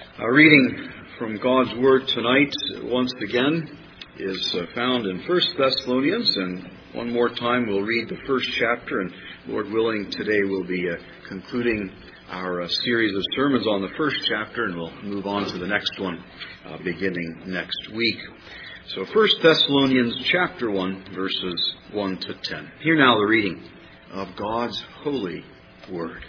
Our reading from God's Word tonight, once again, is found in 1 Thessalonians, and one more time we'll read the first chapter, and Lord willing, today we'll be concluding our series of sermons on the first chapter, and we'll move on to the next one beginning next week. So 1 Thessalonians chapter 1, verses 1 to 10. Hear now the reading of God's holy Word.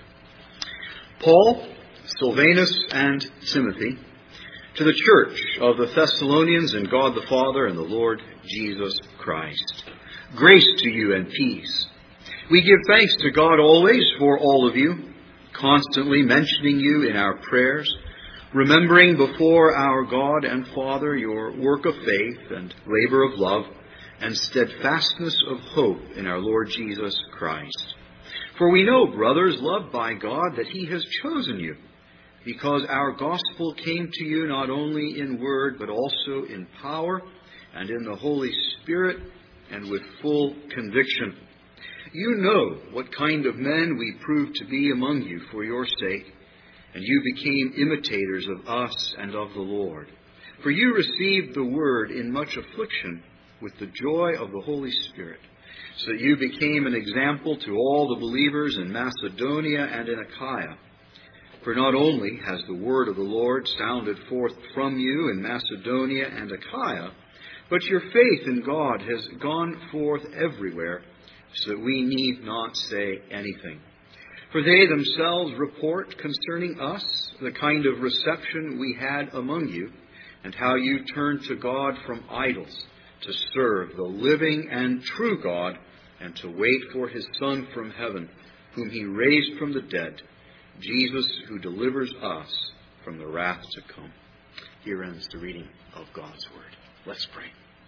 Paul, Silvanus, and Timothy, to the church of the Thessalonians in God the Father and the Lord Jesus Christ. Grace to you and peace. We give thanks to God always for all of you, constantly mentioning you in our prayers, remembering before our God and Father your work of faith and labor of love and steadfastness of hope in our Lord Jesus Christ. For we know, brothers, loved by God, that He has chosen you, because our gospel came to you not only in word, but also in power and in the Holy Spirit and with full conviction. You know what kind of men we proved to be among you for your sake, and you became imitators of us and of the Lord. For you received the word in much affliction with the joy of the Holy Spirit, so that you became an example to all the believers in Macedonia and in Achaia. For not only has the word of the Lord sounded forth from you in Macedonia and Achaia, but your faith in God has gone forth everywhere, so that we need not say anything. For they themselves report concerning us the kind of reception we had among you, and how you turned to God from idols to serve the living and true God, and to wait for His Son from heaven, whom He raised from the dead, Jesus, who delivers us from the wrath to come. Here ends the reading of God's Word. Let's pray.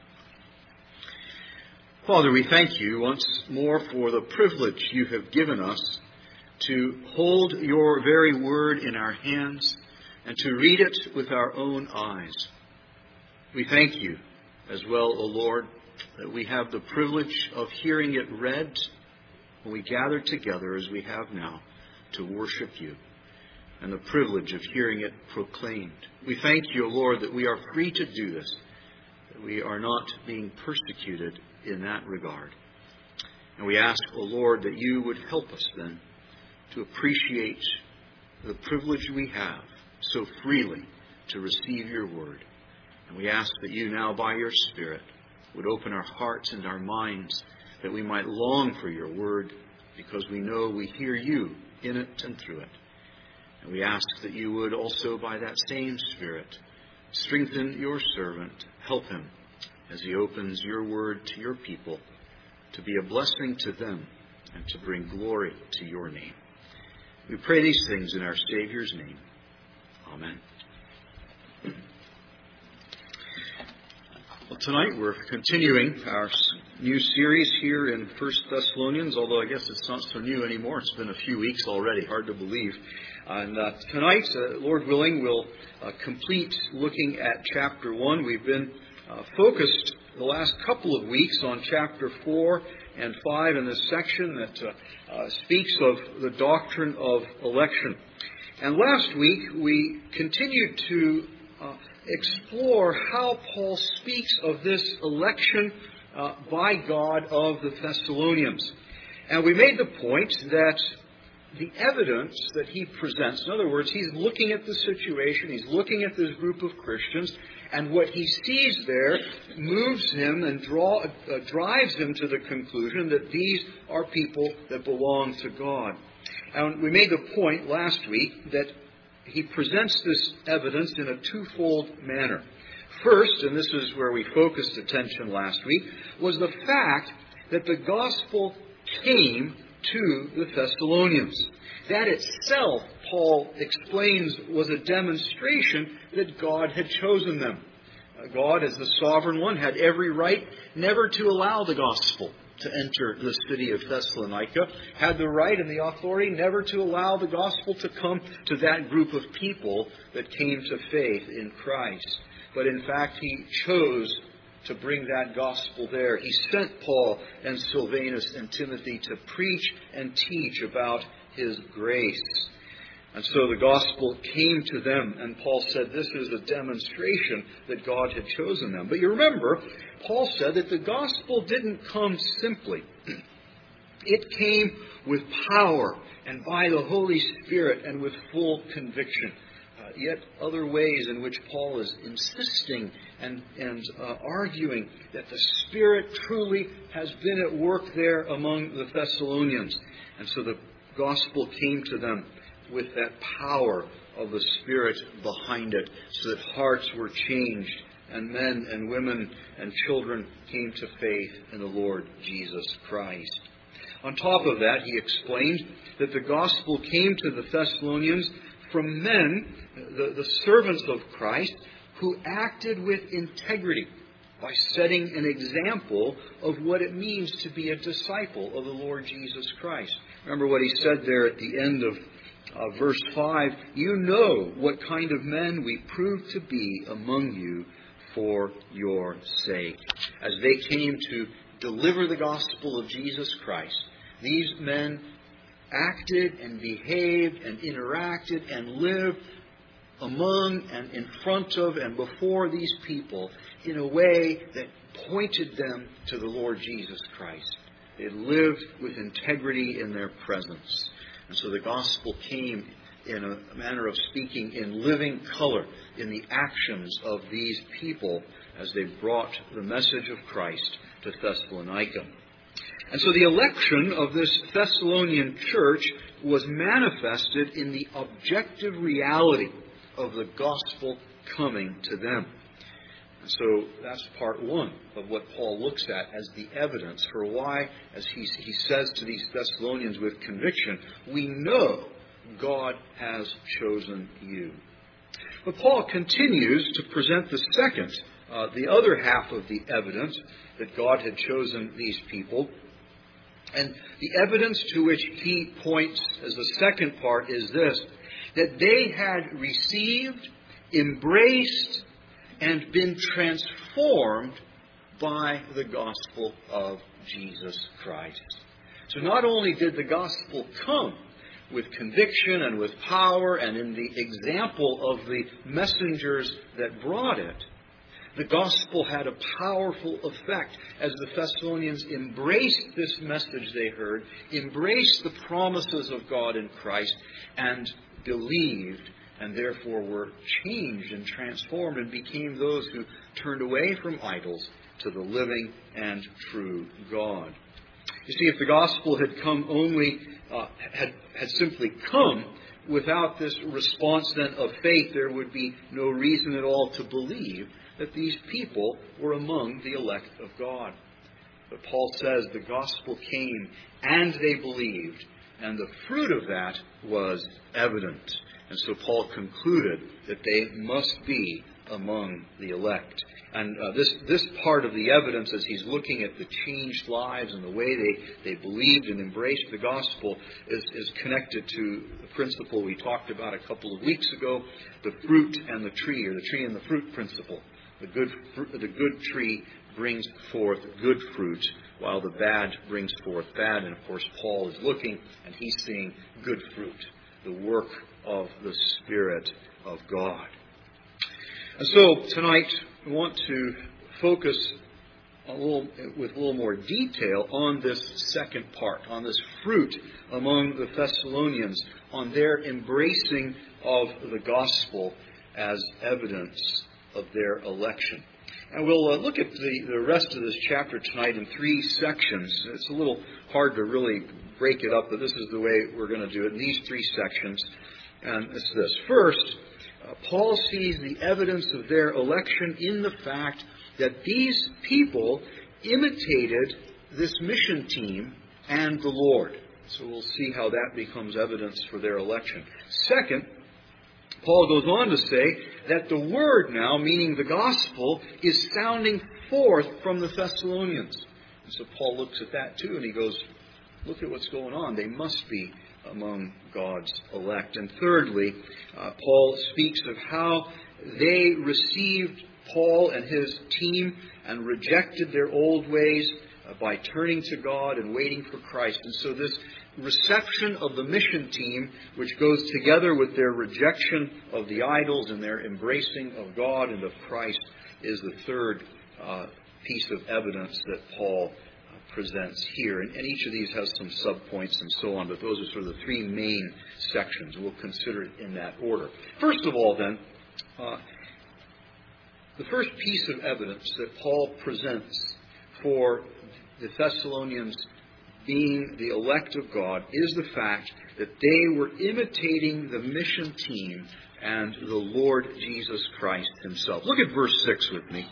Father, we thank you once more for the privilege you have given us to hold your very word in our hands and to read it with our own eyes. We thank you as well, O Lord, that we have the privilege of hearing it read when we gather together as we have now to worship you, and the privilege of hearing it proclaimed. We thank you, O Lord, that we are free to do this, that we are not being persecuted in that regard. And we ask, O Lord, that you would help us then to appreciate the privilege we have so freely to receive your word. And we ask that you now, by your Spirit, would open our hearts and our minds, that we might long for your word, because we know we hear you in it and through it. And we ask that you would also, by that same Spirit, strengthen your servant, help him as he opens your word to your people, to be a blessing to them and to bring glory to your name. We pray these things in our Savior's name. Amen. Well, tonight we're continuing our new series here in 1 Thessalonians, although I guess it's not so new anymore. It's been a few weeks already, hard to believe. And tonight, Lord willing, we'll complete looking at chapter 1. We've been focused the last couple of weeks on chapter 4 and 5 in this section that speaks of the doctrine of election. And last week we continued to explore how Paul speaks of this election by God of the Thessalonians. And we made the point that the evidence that he presents, in other words, he's looking at the situation, he's looking at this group of Christians, and what he sees there moves him and drives him to the conclusion that these are people that belong to God. And we made the point last week that he presents this evidence in a twofold manner. First, and this is where we focused attention last week, was the fact that the gospel came to the Thessalonians. That itself, Paul explains, was a demonstration that God had chosen them. God, as the sovereign one, had every right never to allow the gospel to enter the city of Thessalonica, had the right and the authority never to allow the gospel to come to that group of people that came to faith in Christ. But in fact, he chose to bring that gospel there. He sent Paul and Silvanus and Timothy to preach and teach about his grace. And so the gospel came to them, and Paul said this is a demonstration that God had chosen them. But you remember, Paul said that the gospel didn't come simply. It came with power and by the Holy Spirit and with full conviction. Yet other ways in which Paul is insisting and arguing that the Spirit truly has been at work there among the Thessalonians. And so the gospel came to them with that power of the Spirit behind it, so that hearts were changed and men and women and children came to faith in the Lord Jesus Christ. On top of that, he explained that the gospel came to the Thessalonians from men, the servants of Christ, who acted with integrity by setting an example of what it means to be a disciple of the Lord Jesus Christ. Remember what he said there at the end of verse 5, "You know what kind of men we proved to be among you for your sake." As they came to deliver the gospel of Jesus Christ, these men acted and behaved and interacted and lived among and in front of and before these people in a way that pointed them to the Lord Jesus Christ. They lived with integrity in their presence. And so the gospel came, in a manner of speaking, in living color in the actions of these people as they brought the message of Christ to Thessalonica. And so the election of this Thessalonian church was manifested in the objective reality of the gospel coming to them. And so that's part one of what Paul looks at as the evidence for why, as he says to these Thessalonians with conviction, we know God has chosen you. But Paul continues to present the other half of the evidence that God had chosen these people. And the evidence to which he points as the second part is this, that they had received, embraced, and been transformed by the gospel of Jesus Christ. So not only did the gospel come with conviction and with power and in the example of the messengers that brought it, the gospel had a powerful effect as the Thessalonians embraced this message they heard, embraced the promises of God in Christ, and believed, and therefore were changed and transformed and became those who turned away from idols to the living and true God. You see, if the gospel had come had simply come without this response then of faith, there would be no reason at all to believe that these people were among the elect of God. But Paul says the gospel came and they believed, and the fruit of that was evident. And so Paul concluded that they must be among the elect. And this part of the evidence, as he's looking at the changed lives and the way they believed and embraced the gospel, is connected to the principle we talked about a couple of weeks ago, the fruit and the tree, or the tree and the fruit principle. The good tree brings forth good fruit, while the bad brings forth bad. And of course, Paul is looking and he's seeing good fruit, the work of the Spirit of God. And so tonight we want to focus with a little more detail on this second part, on this fruit among the Thessalonians, on their embracing of the gospel as evidence of their election. And we'll look at the rest of this chapter tonight in three sections. It's a little hard to really break it up, but this is the way we're going to do it in these three sections. And it's this. First, Paul sees the evidence of their election in the fact that these people imitated this mission team and the Lord. So we'll see how that becomes evidence for their election. Second, Paul goes on to say that the word now, meaning the gospel, is sounding forth from the Thessalonians. And so Paul looks at that too, and he goes, look at what's going on. They must be among God's elect. And thirdly, Paul speaks of how they received Paul and his team and rejected their old ways by turning to God and waiting for Christ. And so reception of the mission team, which goes together with their rejection of the idols and their embracing of God and of Christ, is the third piece of evidence that Paul presents here. And each of these has some subpoints and so on, but those are sort of the three main sections. We'll consider it in that order. First of all, then, the first piece of evidence that Paul presents for the Thessalonians being the elect of God is the fact that they were imitating the mission team and the Lord Jesus Christ himself. Look at verse 6 with me.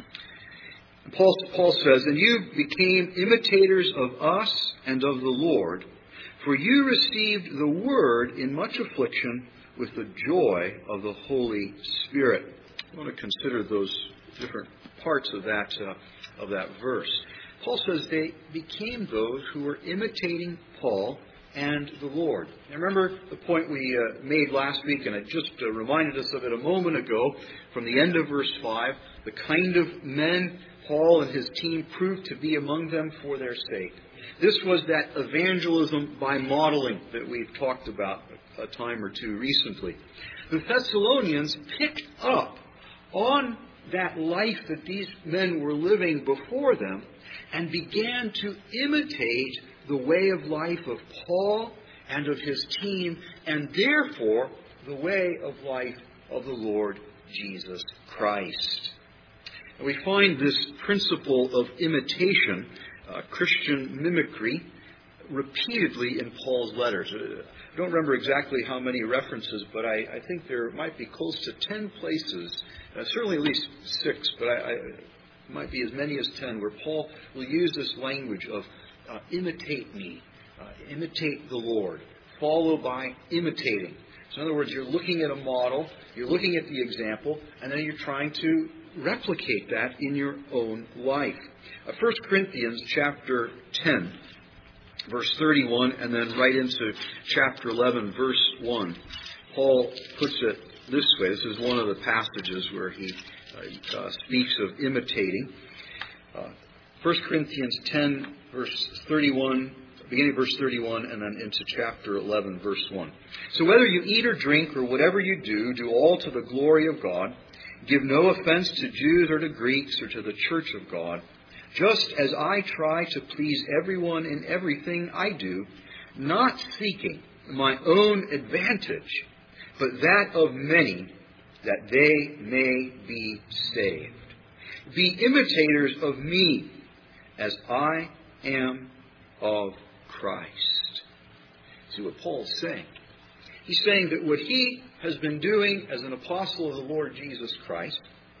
Paul says, "And you became imitators of us and of the Lord, for you received the word in much affliction with the joy of the Holy Spirit." I want to consider those different parts of that verse. Paul says they became those who were imitating Paul and the Lord. Now remember the point we made last week, and I just reminded us of it a moment ago, from the end of verse 5, the kind of men Paul and his team proved to be among them for their sake. This was that evangelism by modeling that we've talked about a time or two recently. The Thessalonians picked up on that life that these men were living before them and began to imitate the way of life of Paul and of his team, and therefore the way of life of the Lord Jesus Christ. And we find this principle of imitation, Christian mimicry, repeatedly in Paul's letters. I don't remember exactly how many references, but I think there might be close to 10 places, certainly at least 6, but it might be as many as 10, where Paul will use this language of imitate me, imitate the Lord, follow by imitating. So in other words, you're looking at a model, you're looking at the example, and then you're trying to replicate that in your own life. 1 Corinthians chapter 10, verse 31, and then right into chapter 11, verse 1. Paul puts it this way. This is one of the passages where he speaks of imitating. 1 Corinthians 10, verse 31, beginning of verse 31, and then into chapter 11, verse 1. "So whether you eat or drink or whatever you do all to the glory of God. Give no offense to Jews or to Greeks or to the church of God, just as I try to please everyone in everything I do, not seeking my own advantage, but that of many, that they may be saved. Be imitators of me, as I am of Christ." See what Paul's saying? He's saying that what he has been doing as an apostle of the Lord Jesus Christ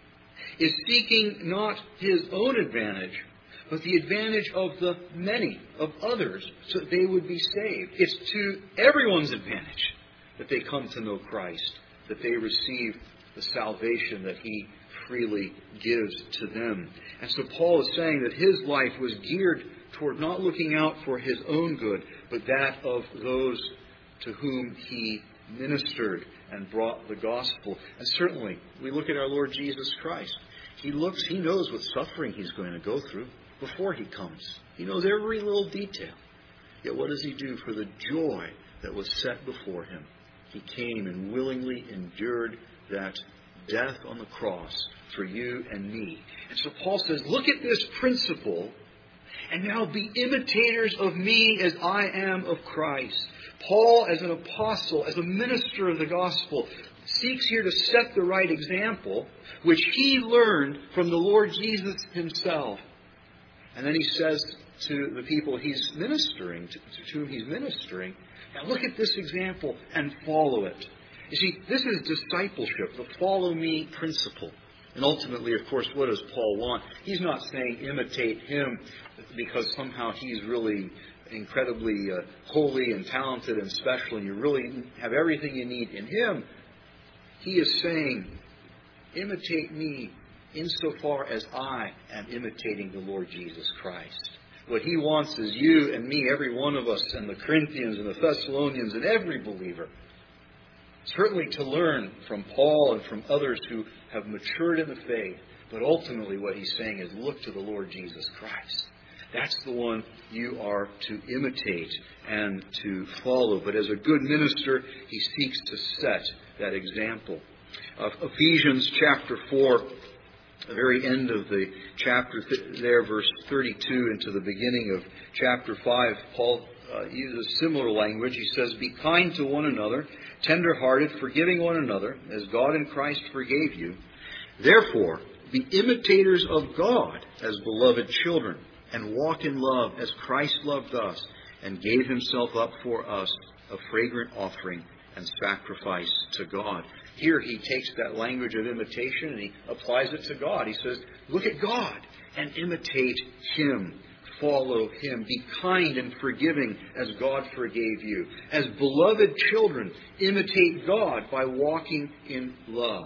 is seeking not his own advantage, but the advantage of the many, of others, so that they would be saved. It's to everyone's advantage that they come to know Christ, that they receive the salvation that he freely gives to them. And so Paul is saying that his life was geared toward not looking out for his own good, but that of those to whom he ministered and brought the gospel. And certainly, we look at our Lord Jesus Christ. He knows what suffering he's going to go through before he comes. He knows every little detail. Yet what does he do for the joy that was set before him? He came and willingly endured that death on the cross for you and me. And so Paul says, look at this principle, and now be imitators of me as I am of Christ. Paul, as an apostle, as a minister of the gospel, seeks here to set the right example, which he learned from the Lord Jesus himself. And then he says to the people he's ministering, to whom he's ministering, now look at this example and follow it. You see, this is discipleship, the follow me principle. And ultimately, of course, what does Paul want? He's not saying imitate him because somehow he's really incredibly holy and talented and special and you really have everything you need in him. He is saying, imitate me insofar as I am imitating the Lord Jesus Christ. What he wants is you and me, every one of us, and the Corinthians and the Thessalonians and every believer, certainly to learn from Paul and from others who have matured in the faith. But ultimately what he's saying is look to the Lord Jesus Christ. That's the one you are to imitate and to follow. But as a good minister, he seeks to set that example. Ephesians chapter 4, the very end of the chapter there, verse 32 into the beginning of chapter 5, Paul uses similar language. He says, "Be kind to one another, tender-hearted, forgiving one another, as God in Christ forgave you. Therefore, be imitators of God as beloved children, and walk in love as Christ loved us and gave himself up for us, a fragrant offering and sacrifice to God." Here he takes that language of imitation and he applies it to God. He says, look at God and imitate him. Follow him. Be kind and forgiving as God forgave you. As beloved children, imitate God by walking in love.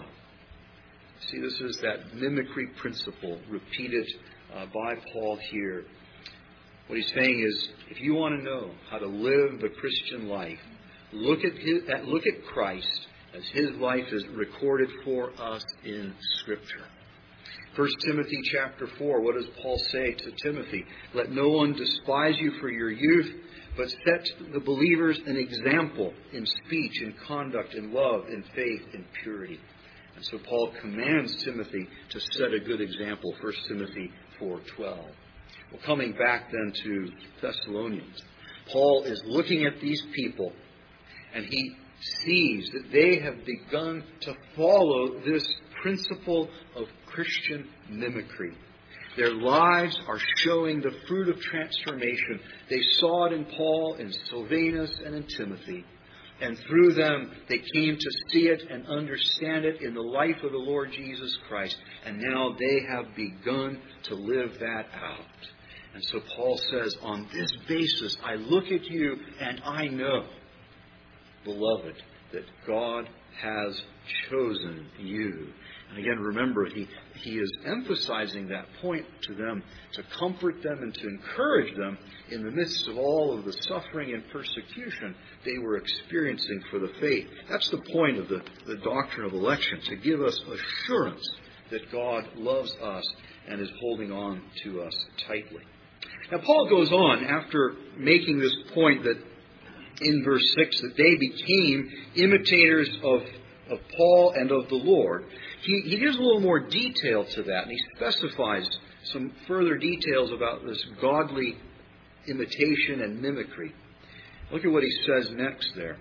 See, this is that mimicry principle repeated by Paul here. What he's saying is, if you want to know how to live the Christian life, look at Christ as his life is recorded for us in Scripture. 1 Timothy chapter 4, what does Paul say to Timothy? "Let no one despise you for your youth, but set the believers an example in speech, in conduct, in love, in faith, in purity." And so Paul commands Timothy to set a good example, 1 Timothy 4:12. Well, coming back then to Thessalonians, Paul is looking at these people, and he sees that they have begun to follow this principle of Christian mimicry. Their lives are showing the fruit of transformation. They saw it in Paul, in Silvanus, and in Timothy. And through them, they came to see it and understand it in the life of the Lord Jesus Christ. And now they have begun to live that out. And so Paul says, on this basis, I look at you and I know, beloved, that God has chosen you. And again, remember, he is emphasizing that point to them to comfort them and to encourage them in the midst of all of the suffering and persecution they were experiencing for the faith. That's the point of the doctrine of election, to give us assurance that God loves us and is holding on to us tightly. Now, Paul goes on after making this point that in verse 6 that they became imitators of Paul and of the Lord. He gives a little more detail to that, and he specifies some further details about this godly imitation and mimicry. Look at what he says next there.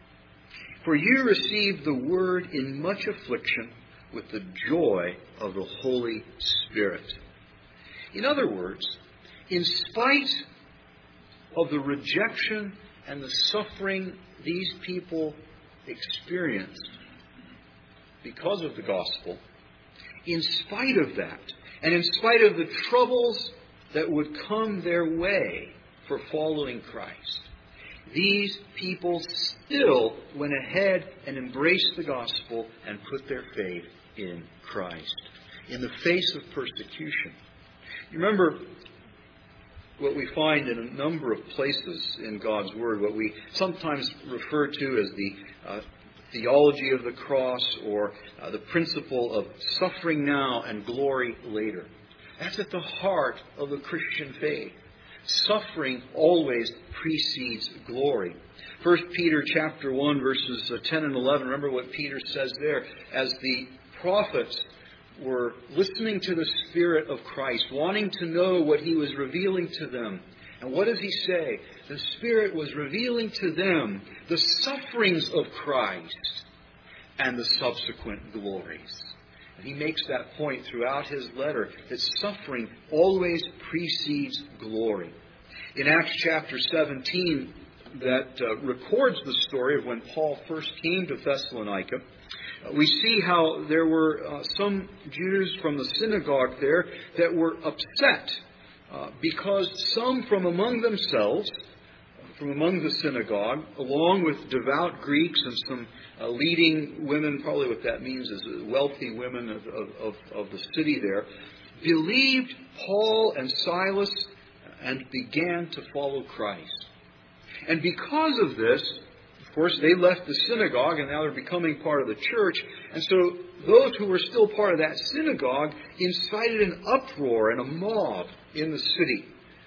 "For you received the word in much affliction with the joy of the Holy Spirit." In other words, in spite of the rejection and the suffering these people experienced because of the gospel, in spite of that, and in spite of the troubles that would come their way for following Christ, these people still went ahead and embraced the gospel and put their faith in Christ in the face of persecution. You remember what we find in a number of places in God's Word, what we sometimes refer to as the theology of the cross, or the principle of suffering now and glory later. That's at the heart of the Christian faith. Suffering always precedes glory. 1 Peter chapter 1, verses 10 and 11, remember what Peter says there. As the prophets were listening to the Spirit of Christ, wanting to know what He was revealing to them. And what does He say? The Spirit was revealing to them the sufferings of Christ and the subsequent glories. And he makes that point throughout his letter, that suffering always precedes glory. In Acts chapter 17, that records the story of when Paul first came to Thessalonica, we see how there were some Jews from the synagogue there that were upset because some from among themselves, from among the synagogue, along with devout Greeks and some leading women, probably what that means is wealthy women of the city there, believed Paul and Silas and began to follow Christ. And because of this, of course, they left the synagogue and now they're becoming part of the church. And so those who were still part of that synagogue incited an uproar and a mob in the city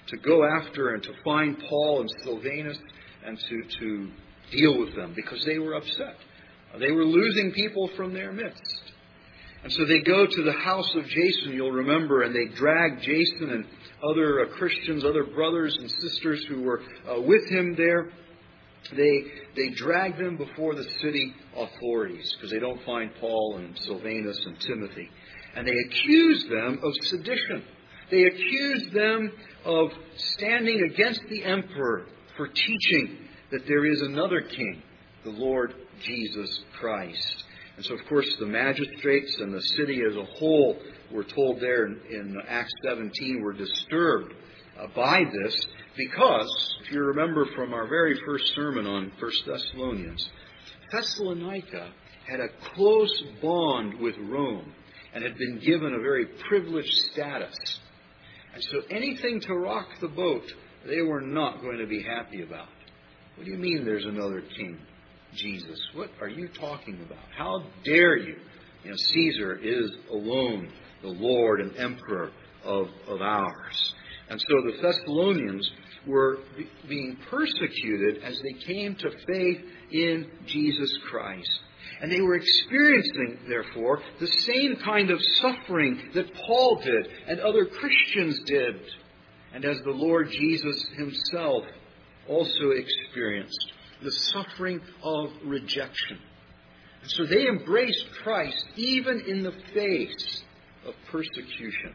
to go after and to find Paul and Silvanus and to deal with them because they were upset. They were losing people from their midst. And so they go to the house of Jason, you'll remember, and they drag Jason and other Christians, other brothers and sisters who were with him there. They drag them before the city authorities because they don't find Paul and Silvanus and Timothy. And they accuse them of sedition. They accuse them of standing against the emperor for teaching that there is another king, the Lord Jesus Christ. And so, of course, the magistrates and the city as a whole, we're told there in Acts 17, were disturbed by this because, if you remember from our very first sermon on 1 Thessalonians, Thessalonica had a close bond with Rome and had been given a very privileged status. And so anything to rock the boat, they were not going to be happy about. What do you mean there's another king? Jesus. What are you talking about? How dare you? Caesar is alone the Lord and Emperor of ours. And so the Thessalonians were being persecuted as they came to faith in Jesus Christ. And they were experiencing, therefore, the same kind of suffering that Paul did and other Christians did. And as the Lord Jesus himself also experienced, the suffering of rejection. And so they embraced Christ even in the face of persecution.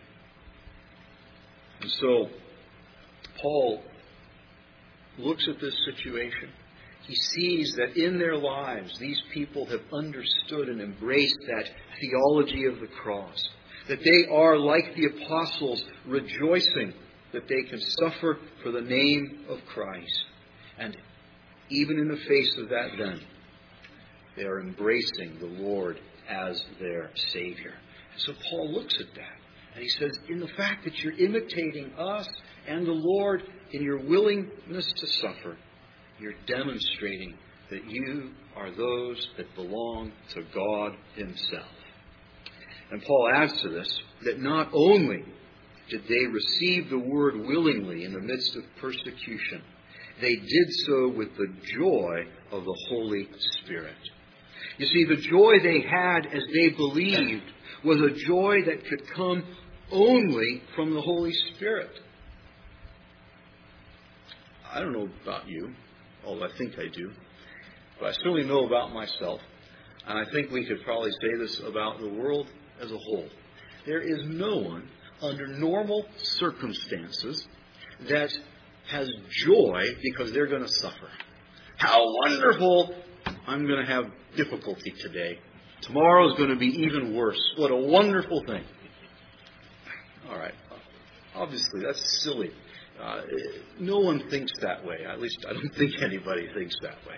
And so Paul looks at this situation. He sees that in their lives these people have understood and embraced that theology of the cross. That they are, like the apostles, rejoicing that they can suffer for the name of Christ. And even in the face of that, then, they are embracing the Lord as their Savior. And so Paul looks at that, and he says, in the fact that you're imitating us and the Lord in your willingness to suffer, you're demonstrating that you are those that belong to God himself. And Paul adds to this that not only did they receive the word willingly in the midst of persecution, they did so with the joy of the Holy Spirit. You see, the joy they had as they believed was a joy that could come only from the Holy Spirit. I don't know about you, although I think I do, but I certainly know about myself, and I think we could probably say this about the world as a whole. There is no one under normal circumstances that has joy because they're going to suffer. How wonderful! I'm going to have difficulty today. Tomorrow is going to be even worse. What a wonderful thing. All right. Obviously, that's silly. No one thinks that way. At least I don't think anybody thinks that way.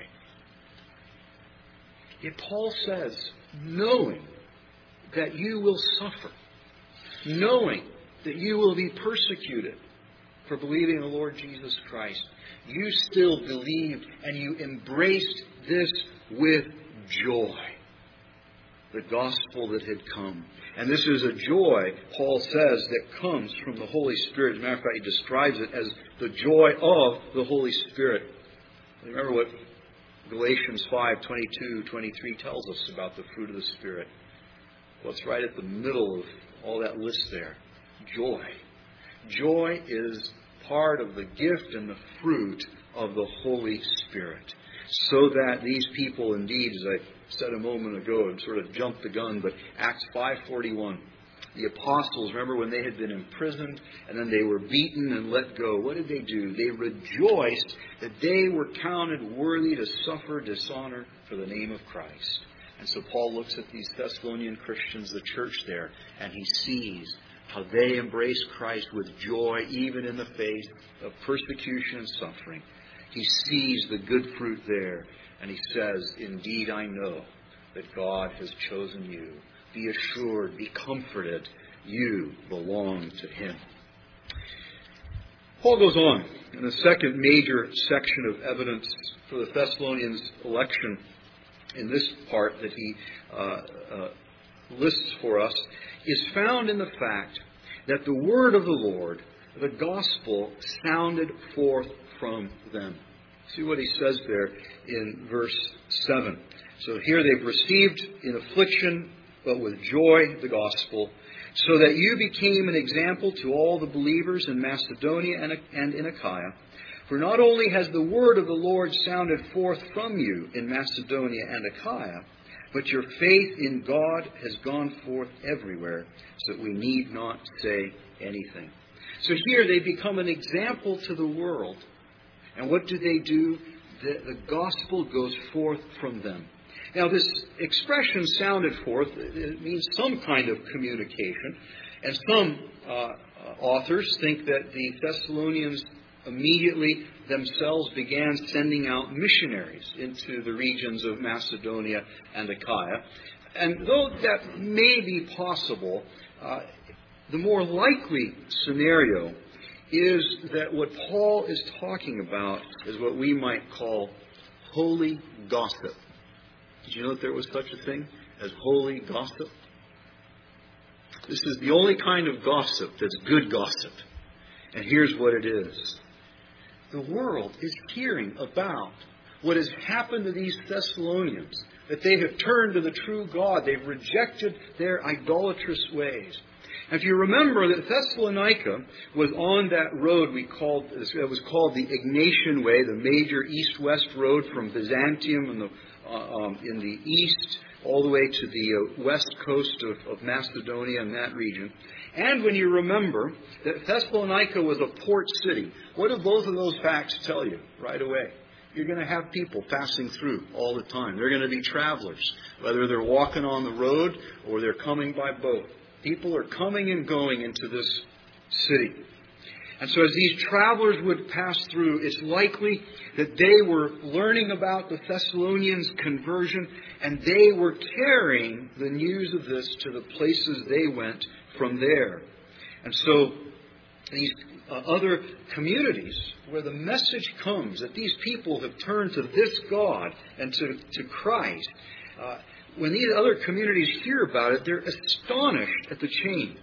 Yet Paul says, knowing that you will suffer, knowing that you will be persecuted for believing in the Lord Jesus Christ, you still believed and you embraced this with joy. The gospel that had come. And this is a joy, Paul says, that comes from the Holy Spirit. As a matter of fact, he describes it as the joy of the Holy Spirit. Remember what Galatians 5:22-23 tells us about the fruit of the Spirit. Well, it's right at the middle of all that list there. Joy. Joy is part of the gift and the fruit of the Holy Spirit. So that these people indeed, as I said a moment ago and sort of jumped the gun, but Acts 5:41, the apostles, remember when they had been imprisoned and then they were beaten and let go, what did they do? They rejoiced that they were counted worthy to suffer dishonor for the name of Christ. And so Paul looks at these Thessalonian Christians, the church there, and he sees how they embrace Christ with joy even in the face of persecution and suffering. He sees the good fruit there, and he says, indeed I know that God has chosen you. Be assured, be comforted, you belong to him. Paul goes on in the second major section of evidence for the Thessalonians' election in this part that he lists for us is found in the fact that the word of the Lord the gospel sounded forth from them. See what he says there in verse 7. So here they've received in affliction, but with joy, the gospel, so that you became an example to all the believers in Macedonia and in Achaia. For not only has the word of the Lord sounded forth from you in Macedonia and Achaia, but your faith in God has gone forth everywhere, so that we need not say anything. So here they become an example to the world. And what do? The gospel goes forth from them. Now, this expression sounded forth, it means some kind of communication. And some authors think that the Thessalonians immediately themselves began sending out missionaries into the regions of Macedonia and Achaia. And though that may be possible, the more likely scenario is that what Paul is talking about is what we might call holy gossip. Did you know that there was such a thing as holy gossip? This is the only kind of gossip that's good gossip. And here's what it is. The world is hearing about what has happened to these Thessalonians, that they have turned to the true God. They've rejected their idolatrous ways. If you remember that Thessalonica was on that road it was called the Egnatian Way, the major east-west road from Byzantium in the east all the way to the west coast of Macedonia and that region. And when you remember that Thessalonica was a port city, what do both of those facts tell you right away? You're going to have people passing through all the time. They're going to be travelers, whether they're walking on the road or they're coming by boat. People are coming and going into this city. And so as these travelers would pass through, it's likely that they were learning about the Thessalonians' conversion, and they were carrying the news of this to the places they went from there. And so these other communities where the message comes that these people have turned to this God and to Christ, when these other communities hear about it, they're astonished at the change.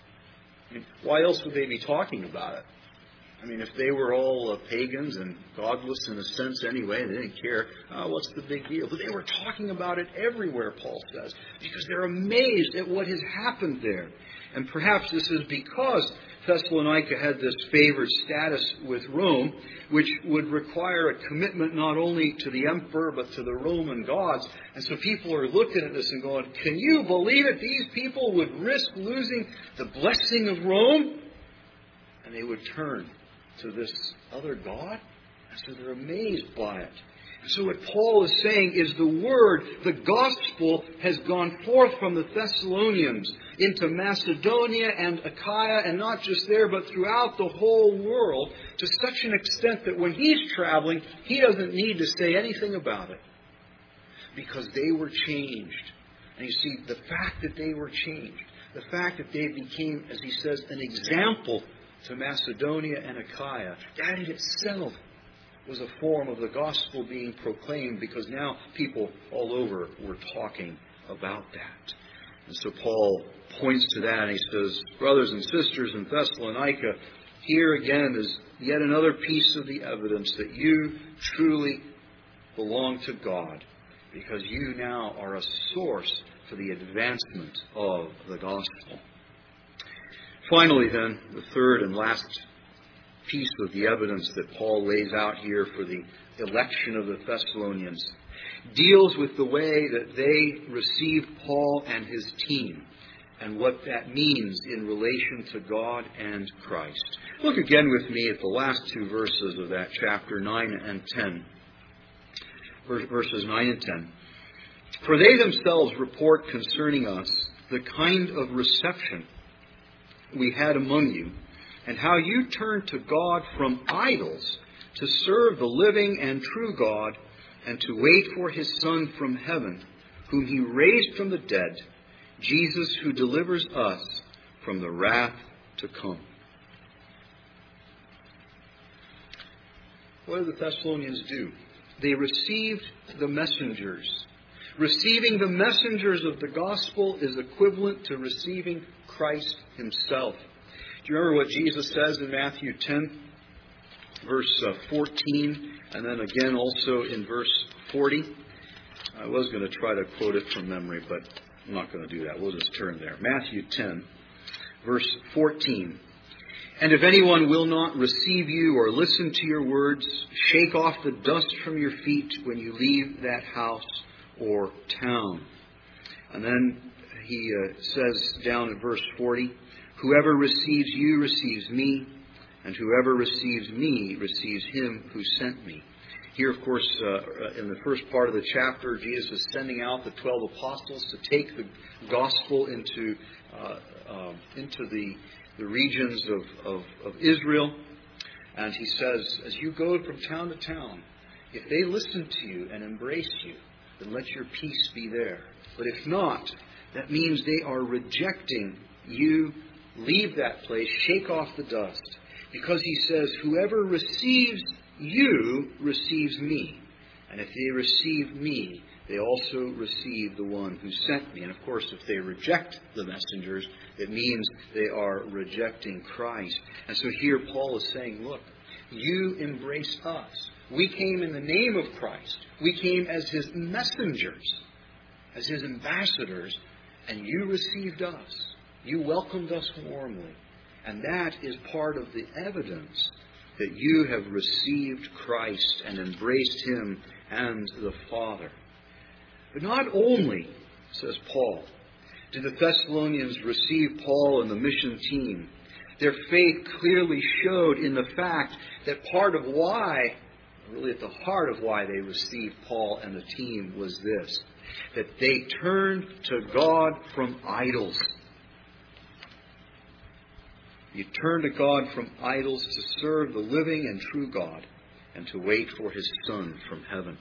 I mean, why else would they be talking about it? I mean, if they were all pagans and godless in a sense anyway, they didn't care, what's the big deal? But they were talking about it everywhere, Paul says, because they're amazed at what has happened there. And perhaps this is because Thessalonica had this favored status with Rome, which would require a commitment not only to the emperor, but to the Roman gods. And so people are looking at this and going, can you believe it? These people would risk losing the blessing of Rome? And they would turn to this other God? And so they're amazed by it. So what Paul is saying is the word, the gospel, has gone forth from the Thessalonians into Macedonia and Achaia, and not just there, but throughout the whole world, to such an extent that when he's traveling, he doesn't need to say anything about it, because they were changed. And you see, the fact that they were changed, the fact that they became, as he says, an example to Macedonia and Achaia, that in itself was a form of the gospel being proclaimed, because now people all over were talking about that. And so Paul points to that and he says, brothers and sisters in Thessalonica, here again is yet another piece of the evidence that you truly belong to God, because you now are a source for the advancement of the gospel. Finally then, the third and last piece of the evidence that Paul lays out here for the election of the Thessalonians deals with the way that they received Paul and his team and what that means in relation to God and Christ. Look again with me at the last two verses of that chapter, 9 and 10. Verses 9 and 10. For they themselves report concerning us the kind of reception we had among you, and how you turned to God from idols to serve the living and true God, and to wait for his Son from heaven, whom he raised from the dead, Jesus, who delivers us from the wrath to come. What did the Thessalonians do? They received the messengers. Receiving the messengers of the gospel is equivalent to receiving Christ himself. Do you remember what Jesus says in Matthew 10, verse 14, and then again also in verse 40? I was going to try to quote it from memory, but I'm not going to do that. We'll just turn there. Matthew 10, verse 14. And if anyone will not receive you or listen to your words, shake off the dust from your feet when you leave that house or town. And then he says down in verse 40, whoever receives you receives me, and whoever receives me receives him who sent me. Here, of course, in the first part of the chapter, Jesus is sending out the 12 apostles to take the gospel into the regions of Israel. And he says, as you go from town to town, if they listen to you and embrace you, then let your peace be there. But if not, that means they are rejecting you. Leave that place, shake off the dust. Because he says, whoever receives you receives me. And if they receive me, they also receive the one who sent me. And of course, if they reject the messengers, it means they are rejecting Christ. And so here Paul is saying, look, you embrace us. We came in the name of Christ. We came as his messengers, as his ambassadors, and you received us. You welcomed us warmly. And that is part of the evidence that you have received Christ and embraced him and the Father. But not only, says Paul, did the Thessalonians receive Paul and the mission team, their faith clearly showed in the fact that part of why, really at the heart of why they received Paul and the team was this, that they turned to God from idols. You turn to God from idols to serve the living and true God and to wait for his Son from heaven.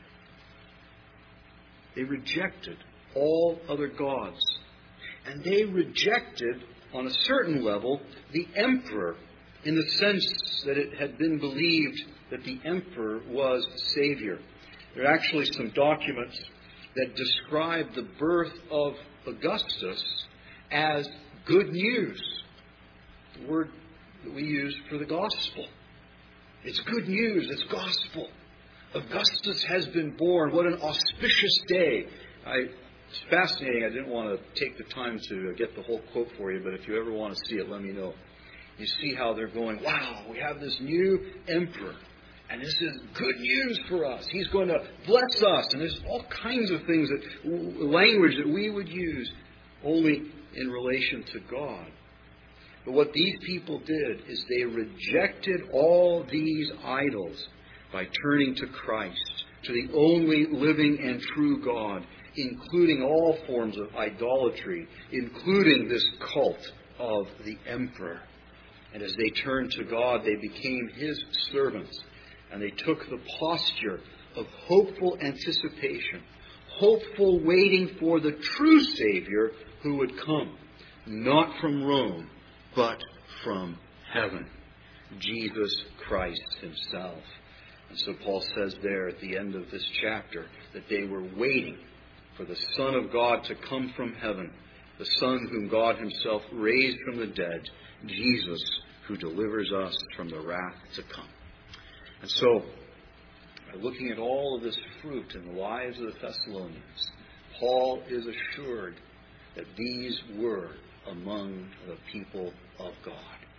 They rejected all other gods. And they rejected, on a certain level, the emperor, in the sense that it had been believed that the emperor was Savior. There are actually some documents that describe the birth of Augustus as good news. The word that we use for the gospel. It's good news. It's gospel. Augustus has been born. What an auspicious day. It's fascinating. I didn't want to take the time to get the whole quote for you, but if you ever want to see it, let me know. You see how they're going, wow, we have this new emperor. And this is good news for us. He's going to bless us. And there's all kinds of things, language that we would use only in relation to God. But what these people did is they rejected all these idols by turning to Christ, to the only living and true God, including all forms of idolatry, including this cult of the emperor. And as they turned to God, they became his servants. And they took the posture of hopeful anticipation, hopeful waiting for the true Savior who would come, not from Rome, but from heaven, Jesus Christ himself. And so Paul says there at the end of this chapter that they were waiting for the Son of God to come from heaven, the Son whom God himself raised from the dead, Jesus, who delivers us from the wrath to come. And so, looking at all of this fruit in the lives of the Thessalonians, Paul is assured that these were among the people of God.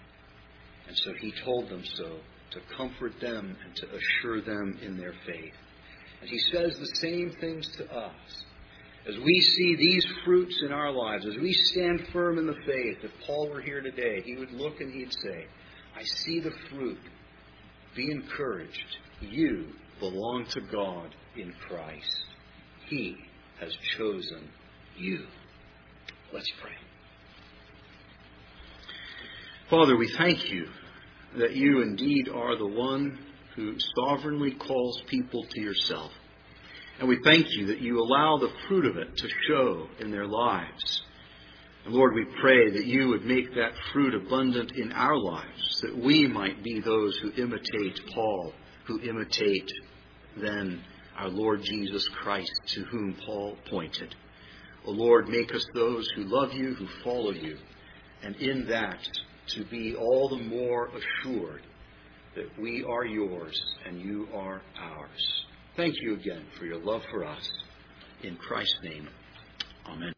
And so he told them so, to comfort them and to assure them in their faith. And he says the same things to us. As we see these fruits in our lives, as we stand firm in the faith, if Paul were here today, he would look and he'd say, I see the fruit. Be encouraged. You belong to God in Christ. He has chosen you. Let's pray. Father, we thank you that you indeed are the one who sovereignly calls people to yourself. And we thank you that you allow the fruit of it to show in their lives. And Lord, we pray that you would make that fruit abundant in our lives, that we might be those who imitate Paul, who imitate then our Lord Jesus Christ, to whom Paul pointed. O Lord, make us those who love you, who follow you, and in that to be all the more assured that we are yours and you are ours. Thank you again for your love for us. In Christ's name, amen.